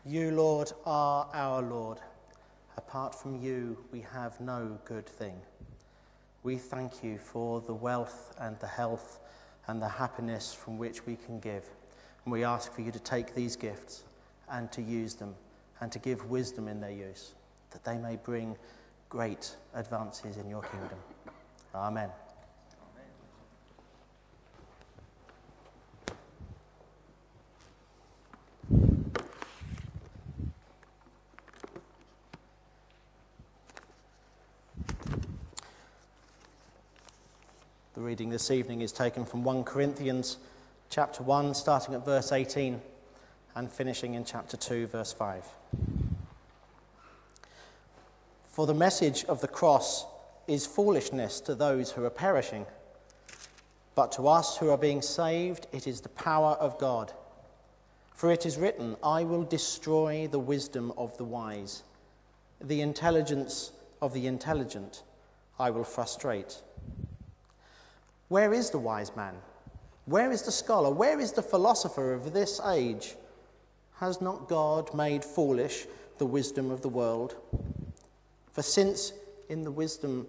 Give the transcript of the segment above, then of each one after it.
You, Lord, are our Lord. Apart from you, we have no good thing. We thank you for the wealth and the health and the happiness from which we can give. And we ask for you to take these gifts and to use them and to give wisdom in their use, that they may bring great advances in your kingdom. Amen. The reading this evening is taken from 1 Corinthians chapter 1, starting at verse 18 and finishing in chapter 2, verse 5. For the message of the cross is foolishness to those who are perishing, but to us who are being saved it is the power of God. For it is written, I will destroy the wisdom of the wise, the intelligence of the intelligent I will frustrate. Where is the wise man? Where is the scholar? Where is the philosopher of this age? Has not God made foolish the wisdom of the world? For since in the wisdom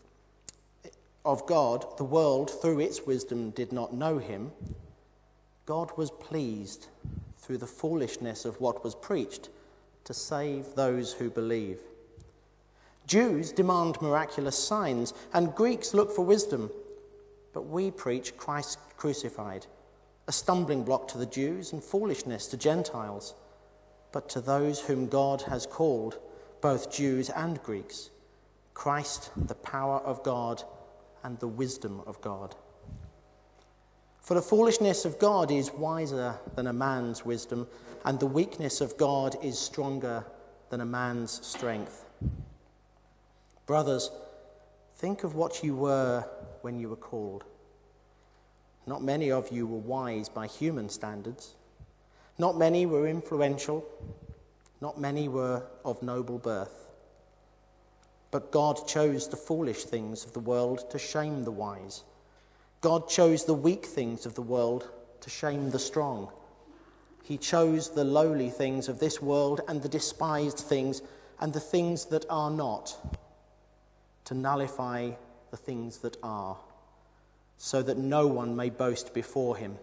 of God, the world through its wisdom did not know him, God was pleased through the foolishness of what was preached to save those who believe. Jews demand miraculous signs, and Greeks look for wisdom. But we preach Christ crucified, a stumbling block to the Jews and foolishness to Gentiles. But to those whom God has called, both Jews and Greeks, Christ, the power of God and the wisdom of God. For the foolishness of God is wiser than a man's wisdom, and the weakness of God is stronger than a man's strength. Brothers, think of what you were when you were called. Not many of you were wise by human standards. Not many were influential. Not many were of noble birth. But God chose the foolish things of the world to shame the wise. God chose the weak things of the world to shame the strong. He chose the lowly things of this world and the despised things and the things that are not, to nullify the things that are, so that no one may boast before him.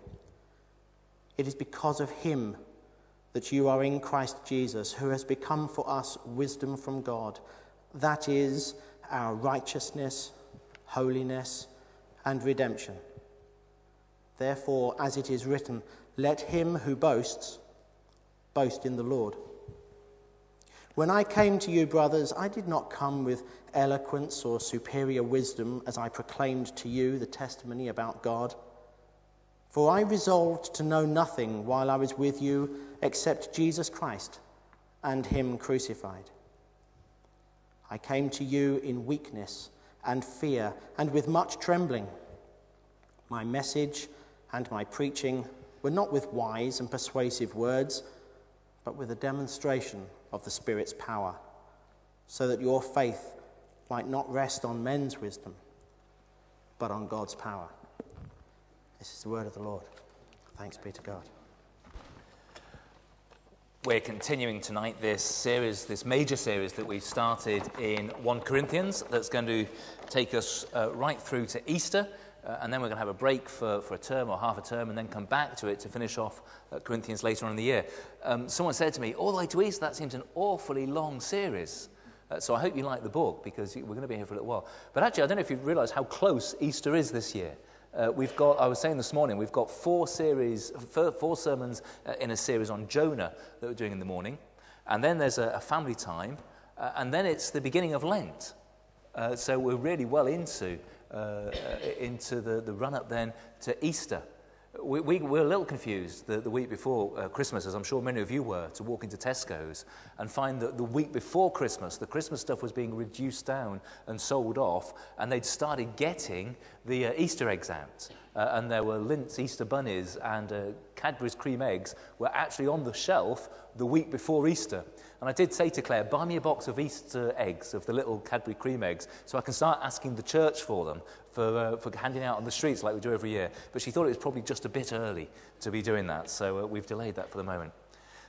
It is because of him that you are in Christ Jesus, who has become for us wisdom from God. That is our righteousness, holiness, and redemption. Therefore, as it is written, let him who boasts, boast in the Lord. When I came to you, brothers, I did not come with eloquence or superior wisdom as I proclaimed to you the testimony about God. For I resolved to know nothing while I was with you except Jesus Christ and him crucified. I came to you in weakness and fear and with much trembling. My message and my preaching were not with wise and persuasive words, but with a demonstration of the Spirit's power, so that your faith might not rest on men's wisdom, but on God's power. This is the word of the Lord. Thanks be to God. We're continuing tonight this major series that we've started in 1 Corinthians that's going to take us right through to Easter, and then we're going to have a break for a term or half a term and then come back to it to finish off Corinthians later on in the year. Someone said to me, all the way to Easter, that seems an awfully long series. So I hope you like the book, because we're going to be here for a little while. But actually, I don't know if you've realised how close Easter is this year. I was saying this morning, we've got four sermons in a series on Jonah that we're doing in the morning. And then there's a family time. And then it's the beginning of Lent. So we're really well into the run-up then to Easter. We're a little confused the week before Christmas, as I'm sure many of you were, to walk into Tesco's and find that the week before Christmas, the Christmas stuff was being reduced down and sold off, and they'd started getting the Easter eggs out. And there were Lindts Easter bunnies and Cadbury's cream eggs were actually on the shelf the week before Easter. And I did say to Claire, buy me a box of Easter eggs, of the little Cadbury cream eggs, so I can start asking the church for them, for handing out on the streets like we do every year. But she thought it was probably just a bit early to be doing that, so we've delayed that for the moment.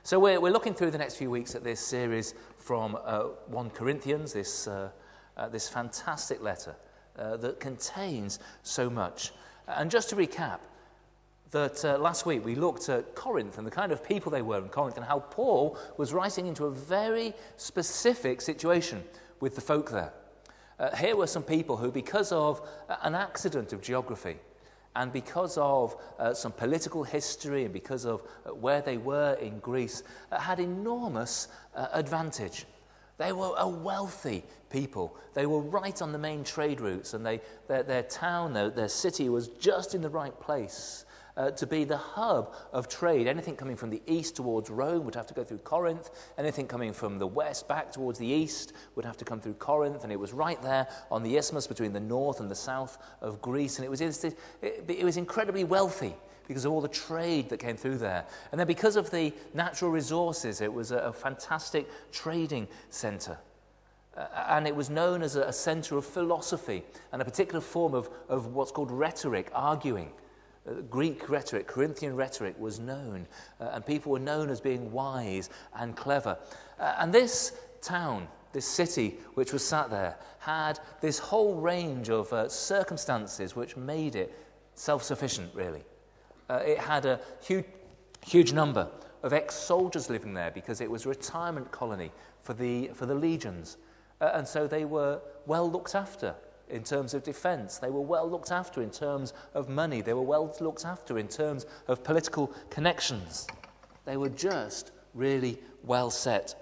So we're looking through the next few weeks at this series from 1 Corinthians, this fantastic letter that contains so much. And just to recap, that last week we looked at Corinth and the kind of people they were in Corinth and how Paul was writing into a very specific situation with the folk there. Here were some people who, because of an accident of geography and because of some political history and because of where they were in Greece, had enormous advantage. They were a wealthy people. They were right on the main trade routes, and their town, their city was just in the right place to be the hub of trade. Anything coming from the east towards Rome would have to go through Corinth. Anything coming from the west back towards the east would have to come through Corinth. And it was right there on the isthmus between the north and the south of Greece. And it was incredibly wealthy because of all the trade that came through there. And then because of the natural resources, it was a fantastic trading centre. And it was known as a centre of philosophy and a particular form of what's called rhetoric, arguing. Greek rhetoric, Corinthian rhetoric was known, and people were known as being wise and clever. And this town, this city which was sat there, had this whole range of circumstances which made it self-sufficient, really. It had a huge number of ex-soldiers living there because it was a retirement colony for the legions. And so they were well looked after in terms of defence. They were well looked after in terms of money. They were well looked after in terms of political connections. They were just really well set.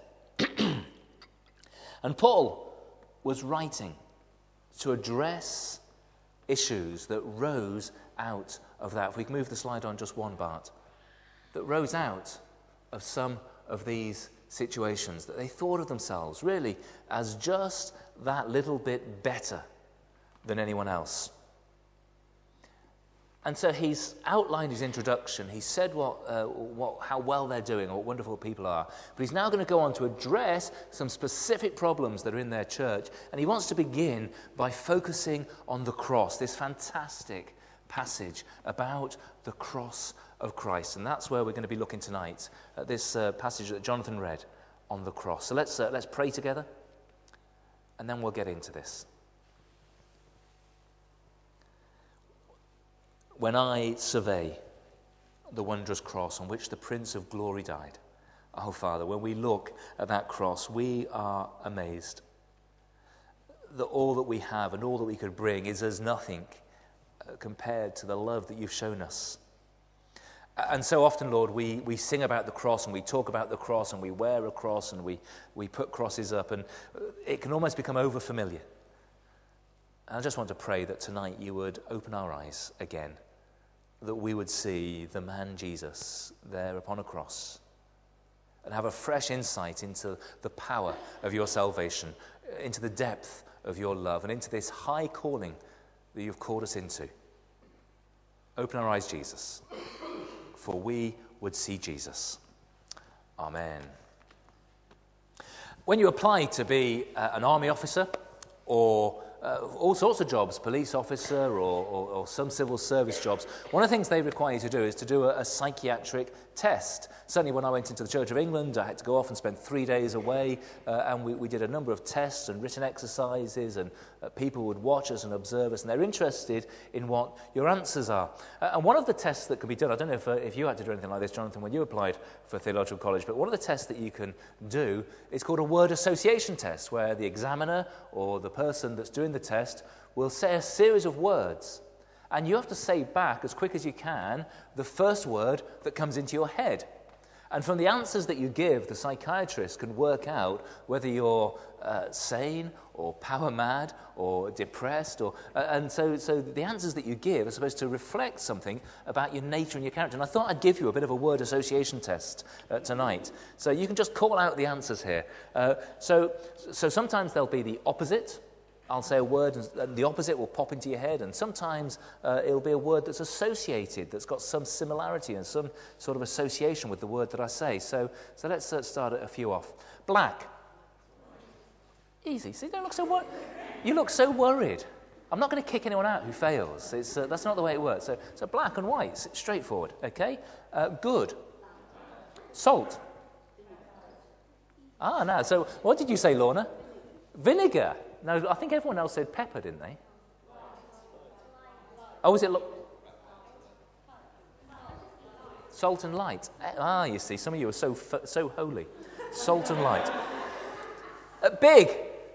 And Paul was writing to address issues that rose out of that. If we can move the slide on just one, Bart. That rose out of some of these situations, that they thought of themselves really as just that little bit better than anyone else. And so he's outlined his introduction. He said how well they're doing, or what wonderful people are. But he's now going to go on to address some specific problems that are in their church. And he wants to begin by focusing on the cross, this fantastic passage about the cross of Christ. And that's where we're going to be looking tonight, at this passage that Jonathan read on the cross. So let's pray together, and then we'll get into this. When I survey the wondrous cross on which the Prince of Glory died, oh Father, when we look at that cross, we are amazed that all that we have and all that we could bring is as nothing compared to the love that you've shown us. And so often, Lord, we sing about the cross and we talk about the cross and we wear a cross and we put crosses up, and it can almost become overfamiliar. And I just want to pray that tonight you would open our eyes again, that we would see the man Jesus there upon a cross and have a fresh insight into the power of your salvation, into the depth of your love, and into this high calling that you've called us into. Open our eyes, Jesus, for we would see Jesus. Amen. When you apply to be an army officer or all sorts of jobs, police officer or some civil service jobs, one of the things they require you to do is to do a psychiatric test. Certainly when I went into the Church of England, I had to go off and spend 3 days away, and we did a number of tests and written exercises, and people would watch us and observe us, and they're interested in what your answers are. And one of the tests that can be done, I don't know if you had to do anything like this, Jonathan, when you applied for theological college, but one of the tests that you can do is called a word association test, where the examiner or the person that's doing the test will say a series of words, and you have to say back as quick as you can the first word that comes into your head. And from the answers that you give, the psychiatrist can work out whether you're sane or power mad or depressed. And so the answers that you give are supposed to reflect something about your nature and your character. And I thought I'd give you a bit of a word association test tonight. So you can just call out the answers here. So sometimes there'll be the opposite. I'll say a word and the opposite will pop into your head, and sometimes it'll be a word that's associated, that's got some similarity and some sort of association with the word that I say. So let's start a few off. Black. Easy. See, don't look so worried. You look so worried. I'm not going to kick anyone out who fails. That's not the way it works. So black and white, straightforward. Okay. Good. Salt. No. So what did you say, Lorna? Vinegar. No, I think everyone else said pepper, didn't they? Oh, was it salt and light? You see, some of you are so holy. Salt and light. Big.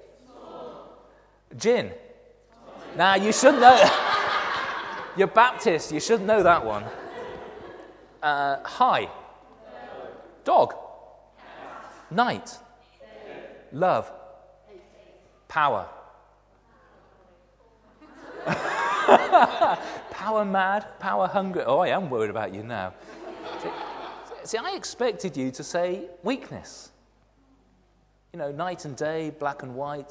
Gin. Now, you should know. You're Baptist. You should know that one. High. Dog. Night. Love. Power. Power mad, power hungry. Oh, I am worried about you now. See, I expected you to say weakness. You know, night and day, black and white,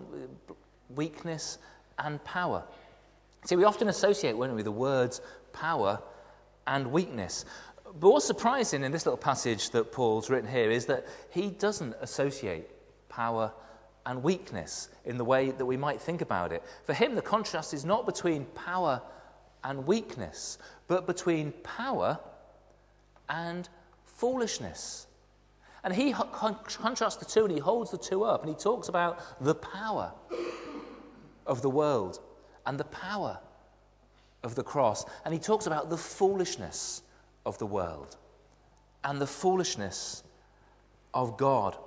weakness and power. See, we often associate, won't we, the words power and weakness. But what's surprising in this little passage that Paul's written here is that he doesn't associate power and weakness in the way that we might think about it. For him, the contrast is not between power and weakness, but between power and foolishness. And he contrasts the two, and he holds the two up, and he talks about the power of the world and the power of the cross. And he talks about the foolishness of the world and the foolishness of God.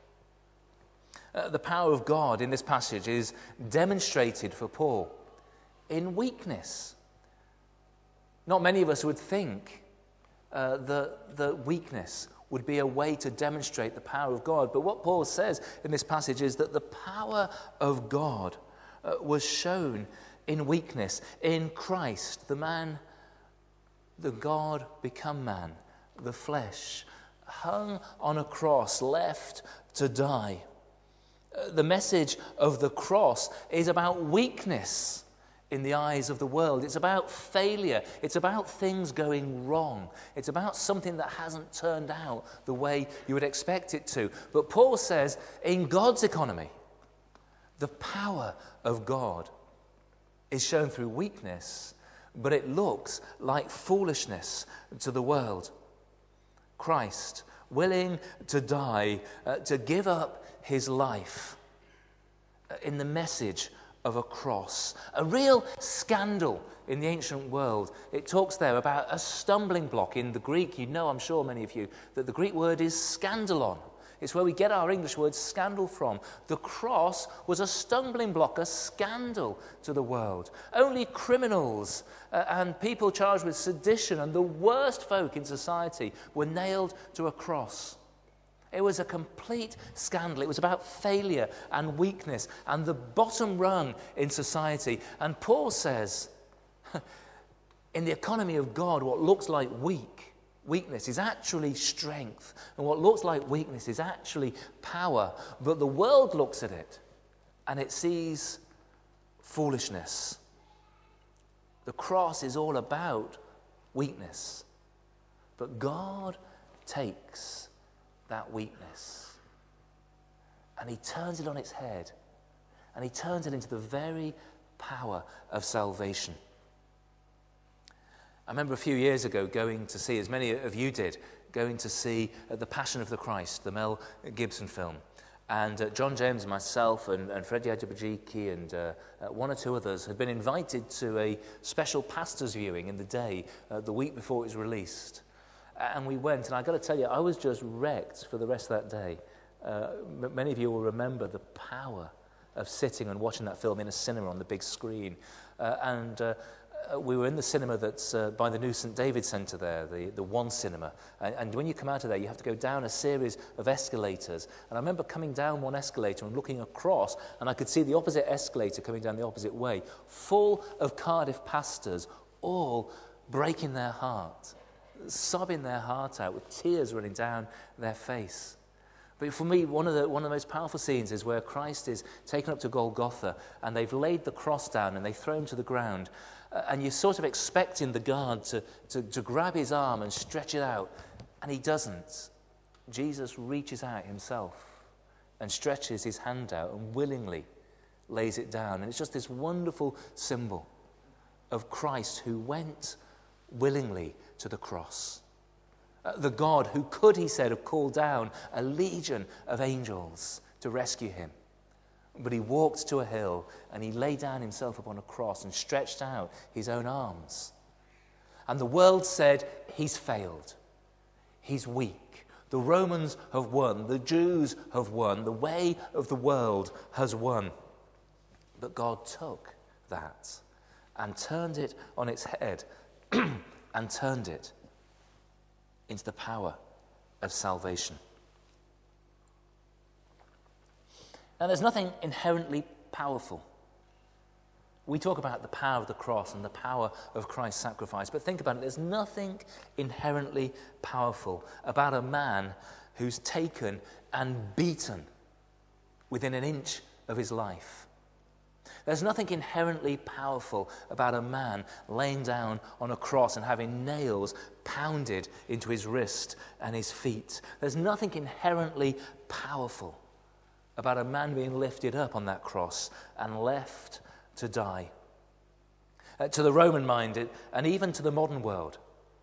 The power of God in this passage is demonstrated for Paul in weakness. Not many of us would think that weakness would be a way to demonstrate the power of God. But what Paul says in this passage is that the power of God was shown in weakness, in Christ, the man, the God become man, the flesh, hung on a cross, left to die. The message of the cross is about weakness in the eyes of the world. It's about failure. It's about things going wrong. It's about something that hasn't turned out the way you would expect it to. But Paul says, in God's economy, the power of God is shown through weakness, but it looks like foolishness to the world. Christ, willing to die, to give up his life in the message of a cross. A real scandal in the ancient world. It talks there about a stumbling block in the Greek. You know, I'm sure many of you, that the Greek word is scandalon. It's where we get our English word scandal from. The cross was a stumbling block, a scandal to the world. Only criminals and people charged with sedition and the worst folk in society were nailed to a cross. It was a complete scandal. It was about failure and weakness and the bottom rung in society. And Paul says, in the economy of God, what looks like weakness is actually strength. And what looks like weakness is actually power. But the world looks at it and it sees foolishness. The cross is all about weakness. But God takes that weakness and he turns it on its head and he turns it into the very power of salvation. I remember a few years ago going to see, as many of you did, going to see The Passion of the Christ, the Mel Gibson film. And John James, myself, and Freddie Ajibajiki, and one or two others had been invited to a special pastor's viewing in the day, the week before it was released. And we went, and I've got to tell you, I was just wrecked for the rest of that day. Many of you will remember the power of sitting and watching that film in a cinema on the big screen. We were in the cinema that's by the new St. David Centre there, the One Cinema. And when you come out of there, you have to go down a series of escalators. And I remember coming down one escalator and looking across, and I could see the opposite escalator coming down the opposite way, full of Cardiff pastors, all breaking their heart, sobbing their heart out with tears running down their face. But for me, one of the most powerful scenes is where Christ is taken up to Golgotha and they've laid the cross down and they throw him to the ground. And you're sort of expecting the guard to grab his arm and stretch it out. And he doesn't. Jesus reaches out himself and stretches his hand out and willingly lays it down. And it's just this wonderful symbol of Christ who went willingly to the cross. The God who could, he said, have called down a legion of angels to rescue him. But he walked to a hill and he laid down himself upon a cross and stretched out his own arms. And the world said, he's failed. He's weak. The Romans have won. The Jews have won. The way of the world has won. But God took that and turned it on its head and turned it into the power of salvation. Now, there's nothing inherently powerful. We talk about the power of the cross and the power of Christ's sacrifice, but think about it. There's nothing inherently powerful about a man who's taken and beaten within an inch of his life. There's nothing inherently powerful about a man laying down on a cross and having nails pounded into his wrist and his feet. There's nothing inherently powerful about a man being lifted up on that cross and left to die. To the Roman mind, and even to the modern world,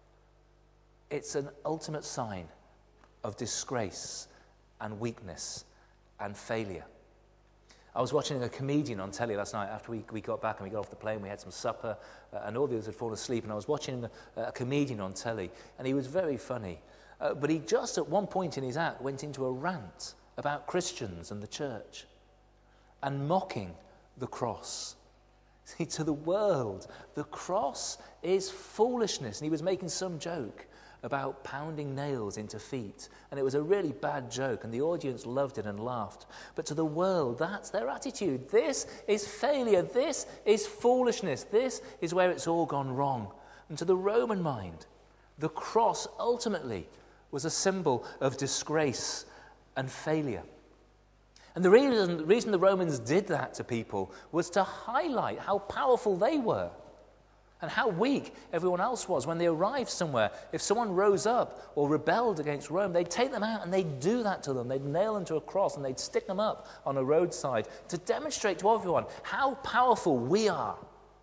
it's an ultimate sign of disgrace and weakness and failure. I was watching a comedian on telly last night after we got back and we got off the plane. We had some supper and all the others had fallen asleep, and I was watching a comedian on telly, and he was very funny. But he just at one point in his act went into a rant about Christians and the church and mocking the cross. See, to the world, the cross is foolishness. And he was making some joke about pounding nails into feet. And it was a really bad joke, and the audience loved it and laughed. But to the world, that's their attitude. This is failure. This is foolishness. This is where it's all gone wrong. And to the Roman mind, the cross ultimately was a symbol of disgrace and failure. And the reason the Romans did that to people was to highlight how powerful they were and how weak everyone else was. When they arrived somewhere, if someone rose up or rebelled against Rome, they'd take them out and they'd do that to them. They'd nail them to a cross and they'd stick them up on a roadside to demonstrate to everyone how powerful we are.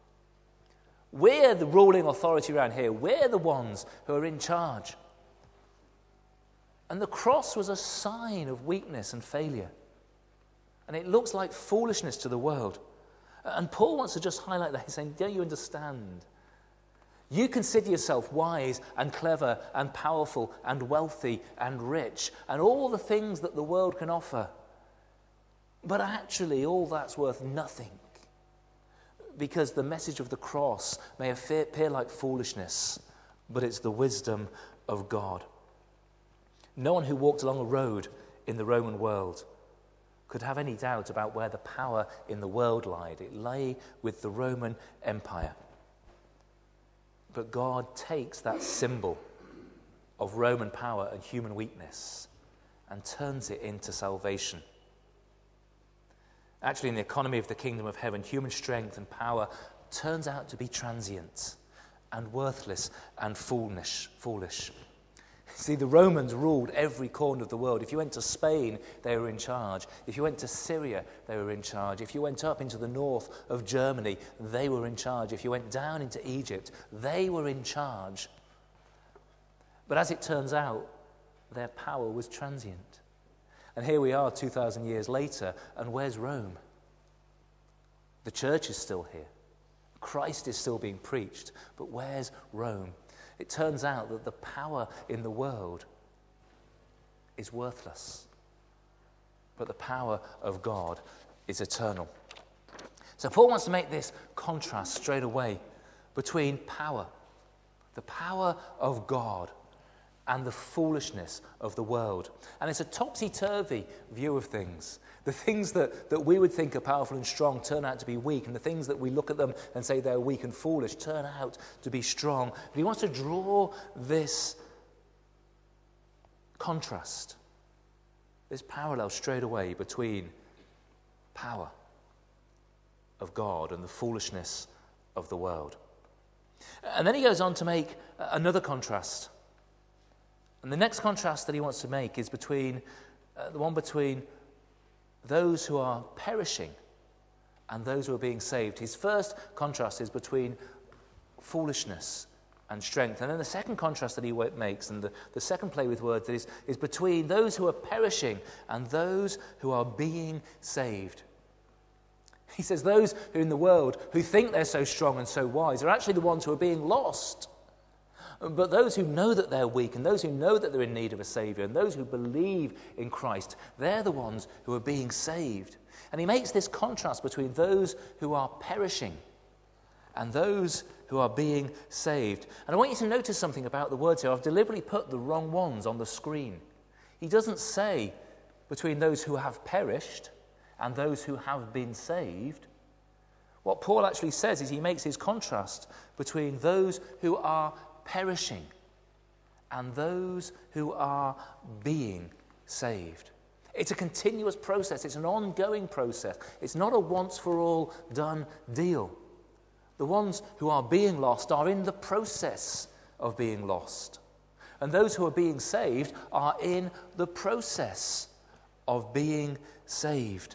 We're the ruling authority around here. We're the ones who are in charge. And the cross was a sign of weakness and failure. And it looks like foolishness to the world. And Paul wants to just highlight that. He's saying, don't you understand? You consider yourself wise and clever and powerful and wealthy and rich and all the things that the world can offer. But actually, all that's worth nothing. Because the message of the cross may appear like foolishness, but it's the wisdom of God. No one who walked along a road in the Roman world could have any doubt about where the power in the world lied. It lay with the Roman Empire. But God takes that symbol of Roman power and human weakness and turns it into salvation. Actually, in the economy of the kingdom of heaven, human strength and power turns out to be transient and worthless and foolish. See, the Romans ruled every corner of the world. If you went to Spain, they were in charge. If you went to Syria, they were in charge. If you went up into the north of Germany, they were in charge. If you went down into Egypt, they were in charge. But as it turns out, their power was transient. And here we are 2,000 years later, and where's Rome? The church is still here. Christ is still being preached, but where's Rome? It turns out that the power in the world is worthless, but the power of God is eternal. So Paul wants to make this contrast straight away between power, the power of God, and the foolishness of the world. And it's a topsy-turvy view of things. The things that we would think are powerful and strong turn out to be weak, and the things that we look at them and say they're weak and foolish turn out to be strong. But he wants to draw this contrast, this parallel straight away between power of God and the foolishness of the world. And then he goes on to make another contrast. And the next contrast that he wants to make is between the one between those who are perishing and those who are being saved. His first contrast is between foolishness and strength. And then the second contrast that he makes, and the second play with words, is between those who are perishing and those who are being saved. He says those who in the world who think they're so strong and so wise are actually the ones who are being lost. But those who know that they're weak, and those who know that they're in need of a Saviour, and those who believe in Christ, they're the ones who are being saved. And he makes this contrast between those who are perishing and those who are being saved. And I want you to notice something about the words here. I've deliberately put the wrong ones on the screen. He doesn't say between those who have perished and those who have been saved. What Paul actually says is he makes his contrast between those who are perishing and those who are being saved. It's a continuous process. It's an ongoing process. It's not a once-for-all done deal. The ones who are being lost are in the process of being lost. And those who are being saved are in the process of being saved.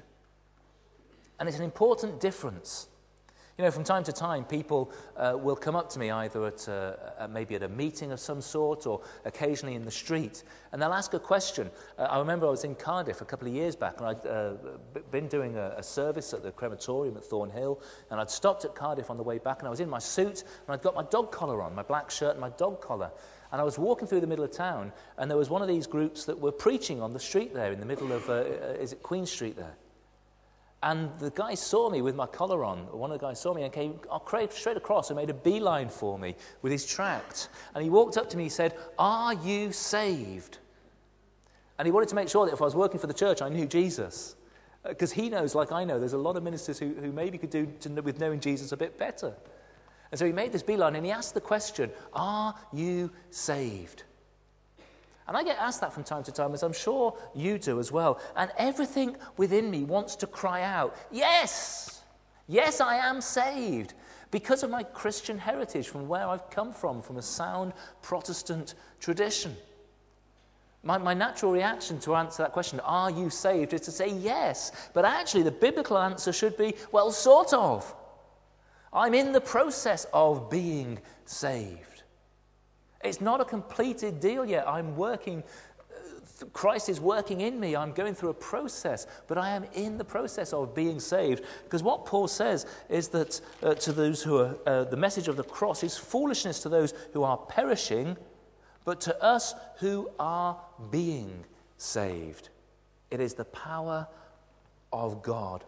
And it's an important difference. You know, from time to time, people will come up to me either at maybe at a meeting of some sort or occasionally in the street, and they'll ask a question. I remember I was in Cardiff a couple of years back, and I'd been doing a service at the crematorium at Thornhill, and I'd stopped at Cardiff on the way back, and I was in my suit, and I'd got my dog collar on, my black shirt and my dog collar, and I was walking through the middle of town, and there was one of these groups that were preaching on the street there in the middle of, is it Queen Street there? And the guy saw me with my collar on. One of the guys saw me and came straight across and made a beeline for me with his tract. And he walked up to me and said, "Are you saved?" And he wanted to make sure that if I was working for the church, I knew Jesus. Because he knows, like I know, there's a lot of ministers who maybe could do with knowing Jesus a bit better. And so he made this beeline and he asked the question, "Are you saved?" And I get asked that from time to time, as I'm sure you do as well. And everything within me wants to cry out, yes, yes, I am saved. Because of my Christian heritage, from where I've come from a sound Protestant tradition. My natural reaction to answer that question, are you saved, is to say yes. But actually the biblical answer should be, well, sort of. I'm in the process of being saved. It's not a completed deal yet. I'm working, Christ is working in me. I'm going through a process, but I am in the process of being saved. Because what Paul says is that to those who are, the message of the cross is foolishness to those who are perishing, but to us who are being saved, it is the power of God.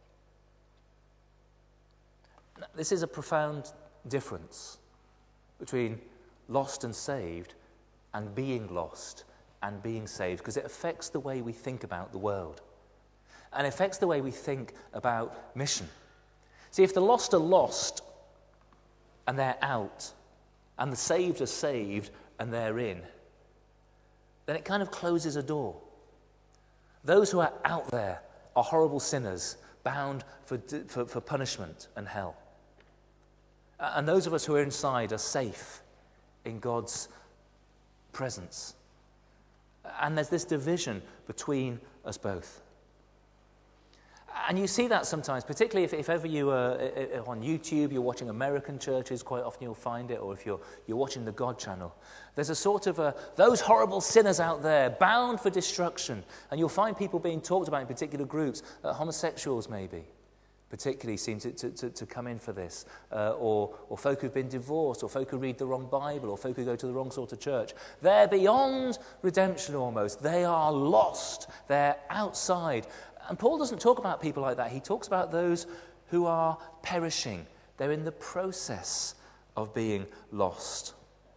Now, this is a profound difference between lost and saved, and being lost and being saved, because it affects the way we think about the world, and affects the way we think about mission. See, if the lost are lost and they're out, and the saved are saved and they're in, then it kind of closes a door. Those who are out there are horrible sinners, bound for punishment and hell. And those of us who are inside are safe in God's presence. And there's this division between us both. And you see that sometimes, particularly if ever you are on YouTube, you're watching American churches, quite often you'll find it, or if you're watching the God channel. There's a sort of those horrible sinners out there, bound for destruction. And you'll find people being talked about in particular groups, homosexuals maybe, particularly seem to come in for this, or folk who've been divorced, or folk who read the wrong Bible, or folk who go to the wrong sort of church. They're beyond redemption almost. They are lost. They're outside. And Paul doesn't talk about people like that. He talks about those who are perishing. They're in the process of being lost.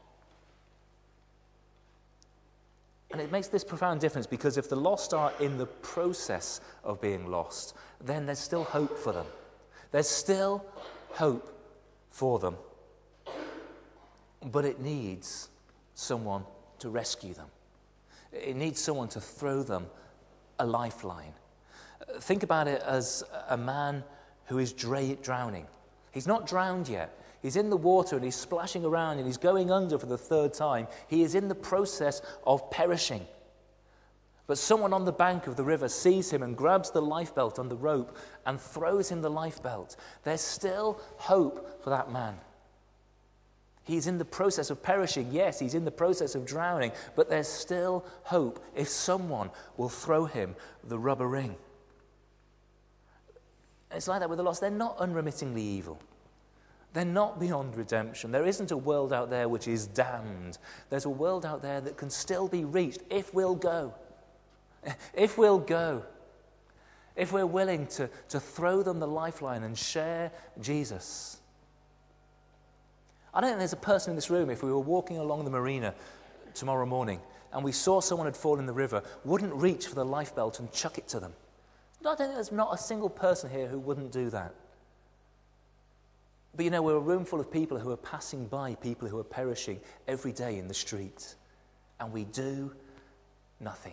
And it makes this profound difference, because if the lost are in the process of being lost, then there's still hope for them. There's still hope for them. But it needs someone to rescue them. It needs someone to throw them a lifeline. Think about it as a man who is drowning. He's not drowned yet. He's in the water and he's splashing around and he's going under for the third time. He is in the process of perishing. But someone on the bank of the river sees him and grabs the lifebelt on the rope and throws him the lifebelt. There's still hope for that man. He's in the process of perishing. Yes, he's in the process of drowning, but there's still hope if someone will throw him the rubber ring. It's like that with the lost. They're not unremittingly evil. They're not beyond redemption. There isn't a world out there which is damned. There's a world out there that can still be reached if we'll go. If we'll go. If we're willing to throw them the lifeline and share Jesus. I don't think there's a person in this room, if we were walking along the marina tomorrow morning and we saw someone had fallen in the river, wouldn't reach for the lifebelt and chuck it to them. I don't think there's not a single person here who wouldn't do that. But we're a room full of people who are passing by people who are perishing every day in the streets. And we do nothing.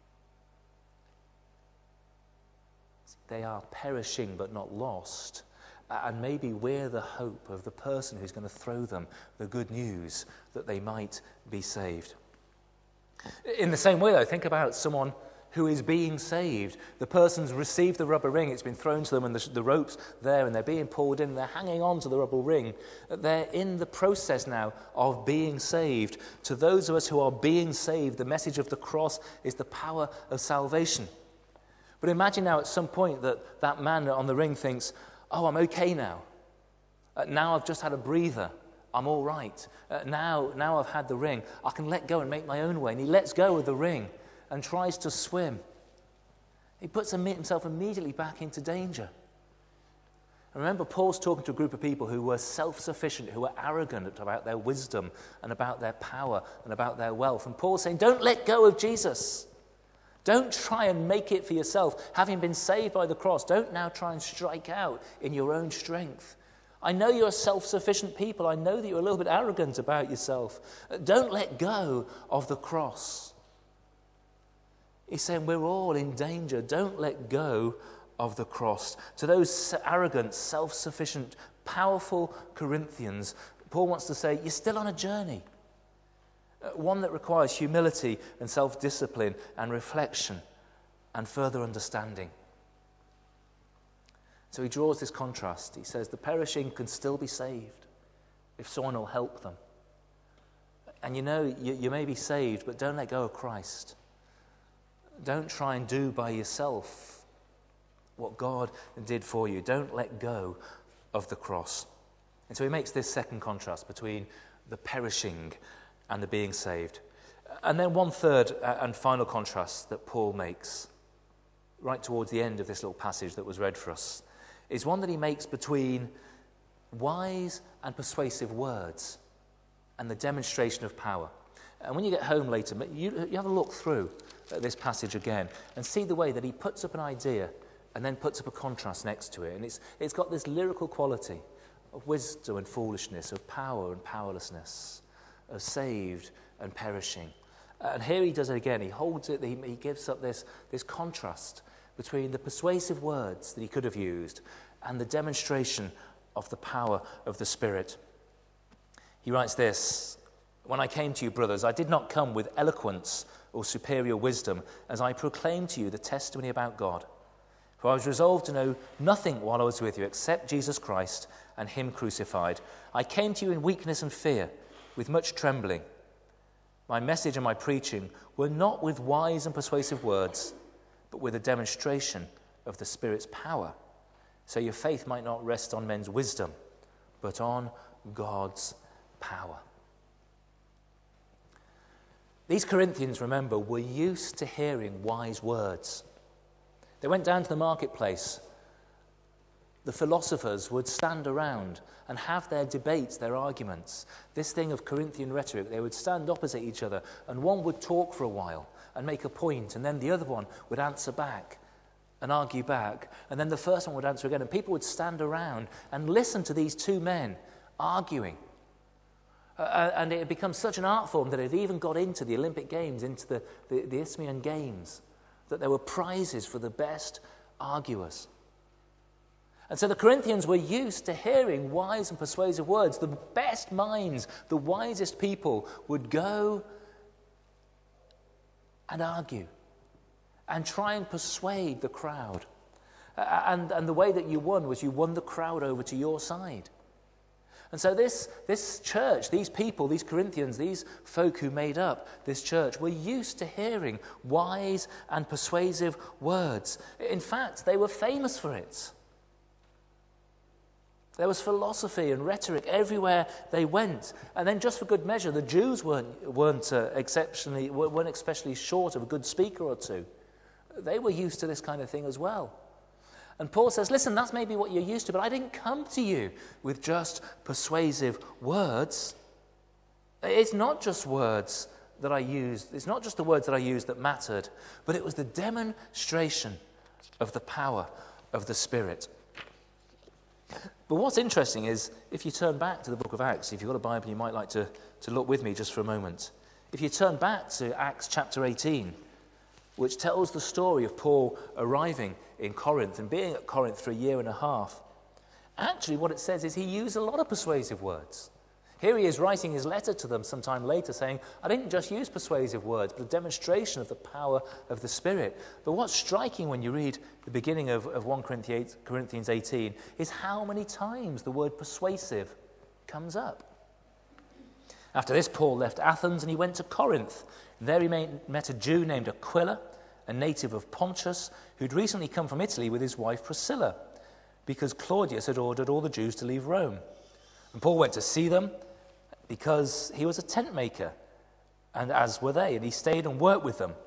They are perishing but not lost. And maybe we're the hope of the person who's going to throw them the good news that they might be saved. In the same way, though, think about someone who is being saved. The person's received the rubber ring, it's been thrown to them, and the rope's there, and they're being pulled in, they're hanging on to the rubber ring. They're in the process now of being saved. To those of us who are being saved, the message of the cross is the power of salvation. But imagine now at some point that man on the ring thinks, oh, I'm okay now. Now I've just had a breather. I'm all right. Now I've had the ring. I can let go and make my own way. And he lets go of the ring and tries to swim. He puts himself immediately back into danger. And remember, Paul's talking to a group of people who were self-sufficient, who were arrogant about their wisdom and about their power and about their wealth. And Paul's saying, don't let go of Jesus. Don't try and make it for yourself. Having been saved by the cross, don't now try and strike out in your own strength. I know you're self-sufficient people. I know that you're a little bit arrogant about yourself. Don't let go of the cross. He's saying we're all in danger. Don't let go of the cross. To those arrogant, self-sufficient, powerful Corinthians, Paul wants to say, you're still on a journey. One that requires humility and self-discipline and reflection and further understanding. So he draws this contrast. He says the perishing can still be saved if someone will help them. And you may be saved, but don't let go of Christ. Don't try and do by yourself what God did for you. Don't let go of the cross. And so he makes this second contrast between the perishing and the being saved. And then one third and final contrast that Paul makes right towards the end of this little passage that was read for us is one that he makes between wise and persuasive words and the demonstration of power. And when you get home later, you have a look through this passage again and see the way that he puts up an idea and then puts up a contrast next to it. And it's got this lyrical quality of wisdom and foolishness, of power and powerlessness, of saved and perishing. And here he does it again. He holds it, he gives up this contrast between the persuasive words that he could have used and the demonstration of the power of the Spirit. He writes this, when I came to you, brothers, I did not come with eloquence or superior wisdom as I proclaimed to you the testimony about God. For I was resolved to know nothing while I was with you except Jesus Christ and him crucified. I came to you in weakness and fear, with much trembling. My message and my preaching were not with wise and persuasive words, but with a demonstration of the Spirit's power, so your faith might not rest on men's wisdom, but on God's power. These Corinthians, remember, were used to hearing wise words. They went down to the marketplace. The philosophers would stand around and have their debates, their arguments. This thing of Corinthian rhetoric, they would stand opposite each other, and one would talk for a while and make a point, and then the other one would answer back and argue back, and then the first one would answer again, and people would stand around and listen to these two men arguing. And it had become such an art form that it even got into the Olympic Games, into the Isthmian Games, that there were prizes for the best arguers. And so the Corinthians were used to hearing wise and persuasive words. The best minds, the wisest people would go and argue and try and persuade the crowd. And the way that you won was you won the crowd over to your side. And so this church, these people, these Corinthians, these folk who made up this church were used to hearing wise and persuasive words. In fact, they were famous for it. There was philosophy and rhetoric everywhere they went. And then just for good measure, the Jews weren't especially short of a good speaker or two. They were used to this kind of thing as well. And Paul says, listen, that's maybe what you're used to, but I didn't come to you with just persuasive words. It's not just words that I used. It's not just the words that I used that mattered, but it was the demonstration of the power of the Spirit. But what's interesting is, if you turn back to the book of Acts, if you've got a Bible, you might like to look with me just for a moment. If you turn back to Acts chapter 18, which tells the story of Paul arriving in Corinth and being at Corinth for a year and a half. Actually, what it says is he used a lot of persuasive words. Here he is writing his letter to them sometime later saying, I didn't just use persuasive words, but a demonstration of the power of the Spirit. But what's striking when you read the beginning of 1 Corinthians 18 is how many times the word persuasive comes up. After this, Paul left Athens and he went to Corinth. There he met a Jew named Aquila, a native of Pontus, who'd recently come from Italy with his wife Priscilla, because Claudius had ordered all the Jews to leave Rome. And Paul went to see them because he was a tent maker, and as were they, and he stayed and worked with them.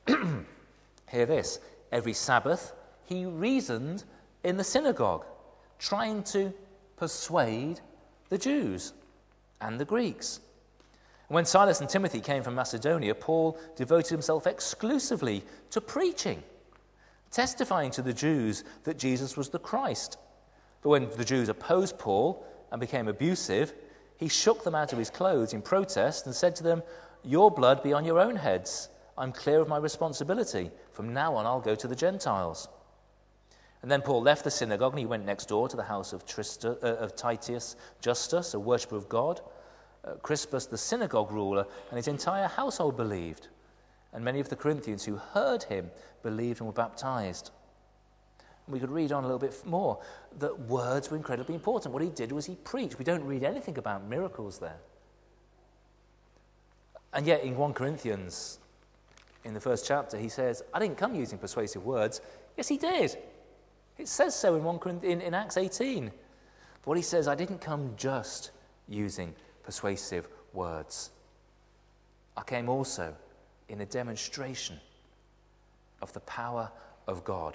Hear this, every Sabbath he reasoned in the synagogue, trying to persuade the Jews and the Greeks. When Silas and Timothy came from Macedonia, Paul devoted himself exclusively to preaching, testifying to the Jews that Jesus was the Christ. But when the Jews opposed Paul and became abusive, he shook them out of his clothes in protest and said to them, your blood be on your own heads. I'm clear of my responsibility. From now on, I'll go to the Gentiles. And then Paul left the synagogue and he went next door to the house of Titius Justus, a worshipper of God. Crispus, the synagogue ruler, and his entire household believed. And many of the Corinthians who heard him believed and were baptized. And we could read on a little bit more that words were incredibly important. What he did was he preached. We don't read anything about miracles there. And yet in 1 Corinthians, in the first chapter, he says, I didn't come using persuasive words. Yes, he did. It says so in Acts 18. But what he says, I didn't come just using persuasive words. I came also in a demonstration of the power of God.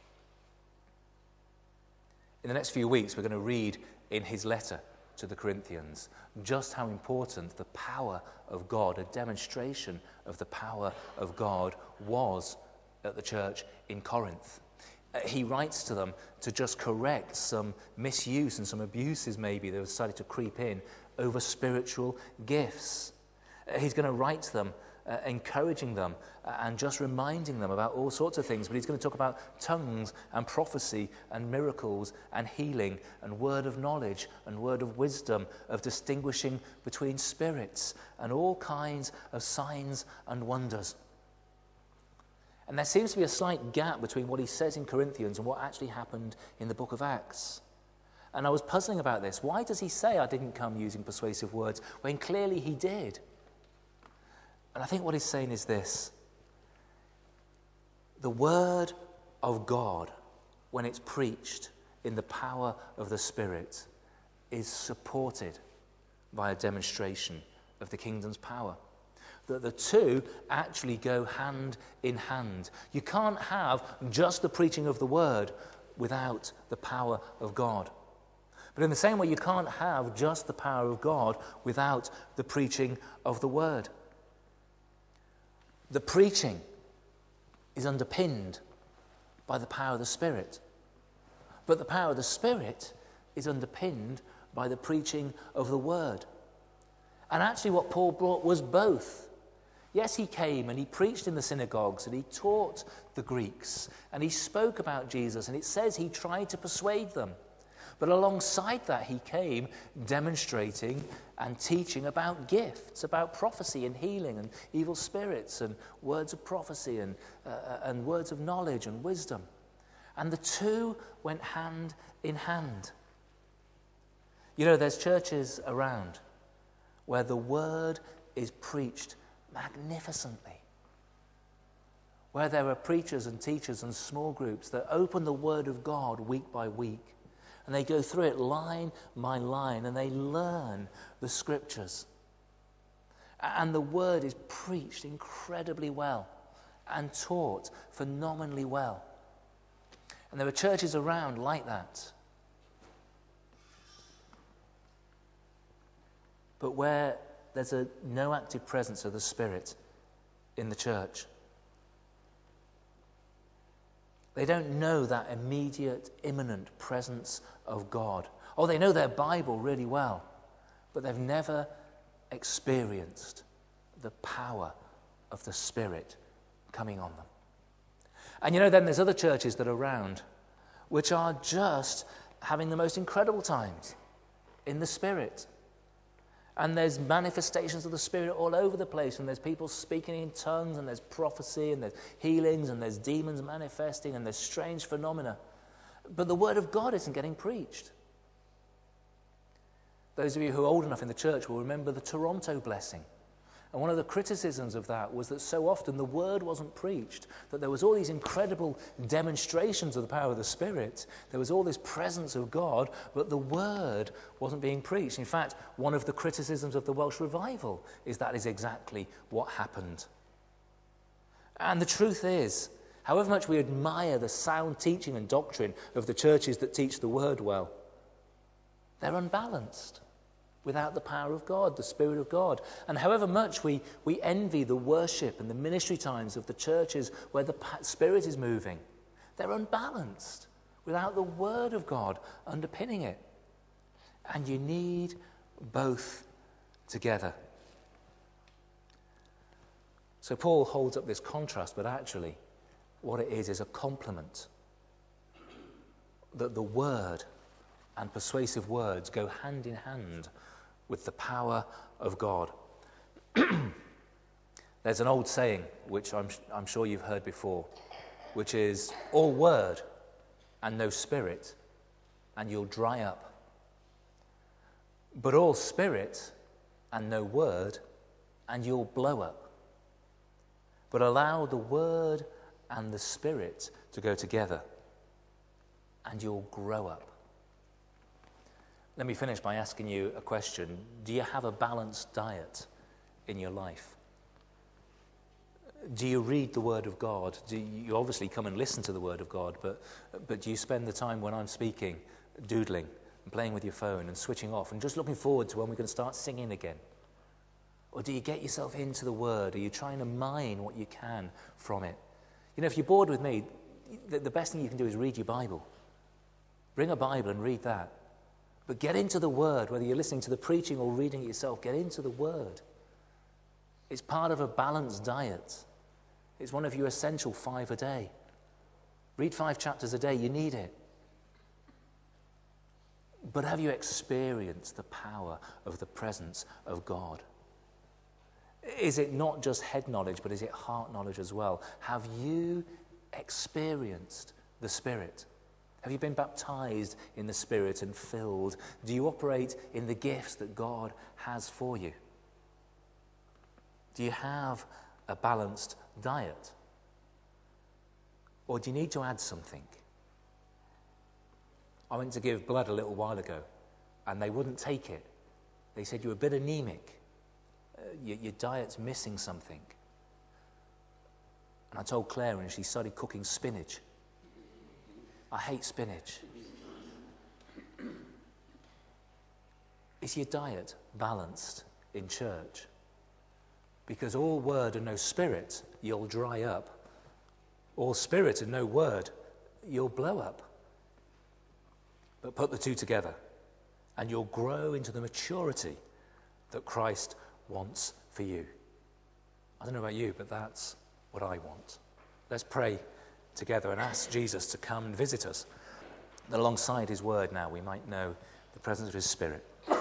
In the next few weeks, we're going to read in his letter to the Corinthians just how important the power of God, a demonstration of the power of God, was at the church in Corinth. He writes to them to just correct some misuse and some abuses maybe that have started to creep in over spiritual gifts. He's going to write to them, encouraging them and just reminding them about all sorts of things. But he's going to talk about tongues and prophecy and miracles and healing and word of knowledge and word of wisdom, of distinguishing between spirits and all kinds of signs and wonders. And there seems to be a slight gap between what he says in Corinthians and what actually happened in the book of Acts. And I was puzzling about this. Why does he say, I didn't come using persuasive words, when clearly he did? And I think what he's saying is this. The word of God, when it's preached in the power of the Spirit, is supported by a demonstration of the kingdom's power. That the two actually go hand in hand. You can't have just the preaching of the word without the power of God. But in the same way, you can't have just the power of God without the preaching of the word. The preaching is underpinned by the power of the Spirit. But the power of the Spirit is underpinned by the preaching of the word. And actually what Paul brought was both. Yes, he came and he preached in the synagogues and he taught the Greeks and he spoke about Jesus, and it says he tried to persuade them. But alongside that, he came demonstrating and teaching about gifts, about prophecy and healing and evil spirits and words of prophecy and words of knowledge and wisdom. And the two went hand in hand. You know, there's churches around where the word is preached magnificently, where there are preachers and teachers and small groups that open the word of God week by week, and they go through it line by line, and they learn the scriptures. And the word is preached incredibly well and taught phenomenally well. And there are churches around like that. But where there's no active presence of the Spirit in the church, they don't know that immediate, imminent presence of God. Oh, they know their Bible really well, but they've never experienced the power of the Spirit coming on them. And you know, then there's other churches that are around which are just having the most incredible times in the Spirit. And there's manifestations of the Spirit all over the place, and there's people speaking in tongues, and there's prophecy, and there's healings, and there's demons manifesting, and there's strange phenomena. But the Word of God isn't getting preached. Those of you who are old enough in the church will remember the Toronto blessing. And one of the criticisms of that was that so often the word wasn't preached, that there was all these incredible demonstrations of the power of the Spirit. There was all this presence of God, but the word wasn't being preached. In fact, one of the criticisms of the Welsh revival is that is exactly what happened. And the truth is, however much we admire the sound teaching and doctrine of the churches that teach the word well, they're unbalanced without the power of God, the Spirit of God. And however much we envy the worship and the ministry times of the churches where the Spirit is moving, they're unbalanced without the Word of God underpinning it. And you need both together. So Paul holds up this contrast, but actually what it is a compliment. That the Word and persuasive words go hand in hand with the power of God. There's an old saying, which I'm sure you've heard before, which is, all word and no spirit, and you'll dry up. But all spirit and no word, and you'll blow up. But allow the word and the Spirit to go together, and you'll grow up. Let me finish by asking you a question. Do you have a balanced diet in your life? Do you read the Word of God? Do you obviously come and listen to the Word of God, but do you spend the time when I'm speaking doodling and playing with your phone and switching off and just looking forward to when we're going to start singing again? Or do you get yourself into the Word? Are you trying to mine what you can from it? You know, if you're bored with me, the best thing you can do is read your Bible. Bring a Bible and read that. But get into the Word, whether you're listening to the preaching or reading it yourself, get into the Word. It's part of a balanced diet. It's one of your essential 5 a day. Read 5 chapters a day, you need it. But have you experienced the power of the presence of God? Is it not just head knowledge, but is it heart knowledge as well? Have you experienced the Spirit? Have you been baptized in the Spirit and filled? Do you operate in the gifts that God has for you? Do you have a balanced diet? Or do you need to add something? I went to give blood a little while ago, and they wouldn't take it. They said, you're a bit anemic. Your diet's missing something. And I told Claire, and she started cooking spinach. I hate spinach. Is your diet balanced in church? Because all word and no spirit, you'll dry up. All spirit and no word, you'll blow up. But put the two together, and you'll grow into the maturity that Christ wants for you. I don't know about you, but that's what I want. Let's pray together and ask Jesus to come and visit us, that alongside his word now we might know the presence of his Spirit.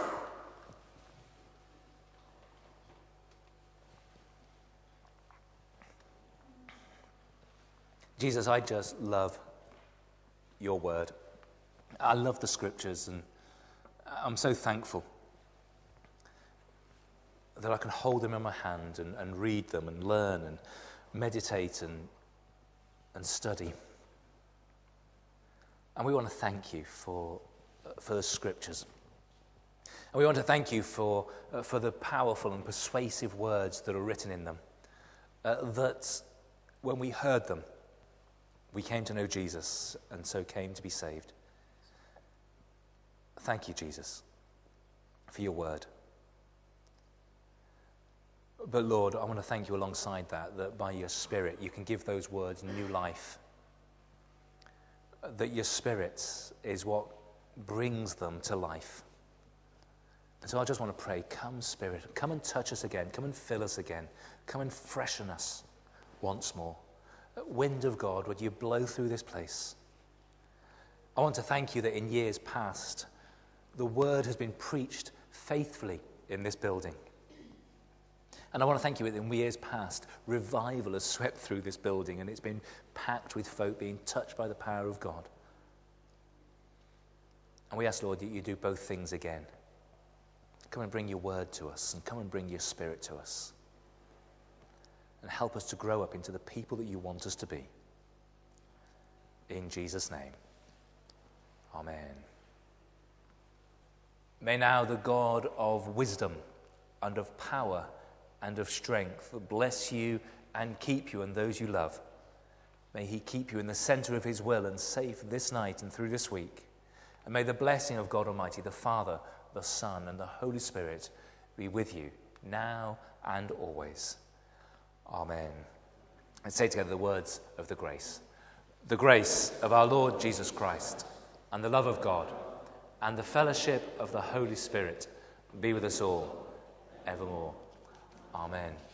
Jesus, I just love your word. I love the scriptures, I'm so thankful that I can hold them in my hand and read them and learn and meditate and study. And we want to thank you for the scriptures. And we want to thank you for the powerful and persuasive words that are written in them, that when we heard them, we came to know Jesus and so came to be saved. Thank you, Jesus, for your word. But Lord, I want to thank you alongside that by your Spirit you can give those words new life. That your Spirit is what brings them to life. And so I just want to pray, come Spirit, come and touch us again, come and fill us again, come and freshen us once more. Wind of God, would you blow through this place? I want to thank you that in years past, the word has been preached faithfully in this building. And I want to thank you that in years past, revival has swept through this building and it's been packed with folk being touched by the power of God. And we ask, Lord, that you do both things again. Come and bring your word to us and come and bring your Spirit to us. And help us to grow up into the people that you want us to be. In Jesus' name, amen. May now the God of wisdom and of power and of strength bless you and keep you and those you love. May he keep you in the center of his will and safe this night and through this week. And may the blessing of God Almighty, the Father, the Son, and the Holy Spirit be with you now and always. Amen. Let's say together the words of the grace. The grace of our Lord Jesus Christ and the love of God and the fellowship of the Holy Spirit be with us all evermore. Amen.